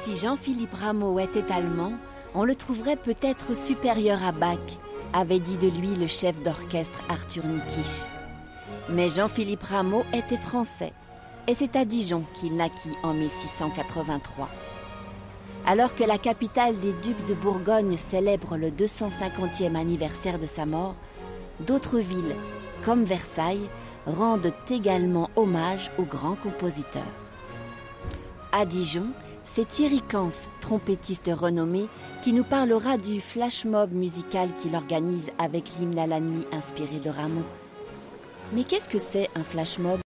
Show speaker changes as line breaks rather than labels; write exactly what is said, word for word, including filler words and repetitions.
si Jean-Philippe Rameau était allemand, on le trouverait peut-être supérieur à Bach, avait dit de lui le chef d'orchestre Arthur Nikisch. Mais Jean-Philippe Rameau était français, et c'est à Dijon qu'il naquit en mille six cent quatre-vingt-trois. Alors que la capitale des ducs de Bourgogne célèbre le deux cent cinquantième anniversaire de sa mort, d'autres villes, comme Versailles, rendent également hommage au grand compositeur. À Dijon, c'est Thierry Cans, trompettiste renommé, qui nous parlera du flash mob musical qu'il organise avec l'hymne à la nuit inspiré de Rameau. Mais qu'est-ce que c'est un flash mob ?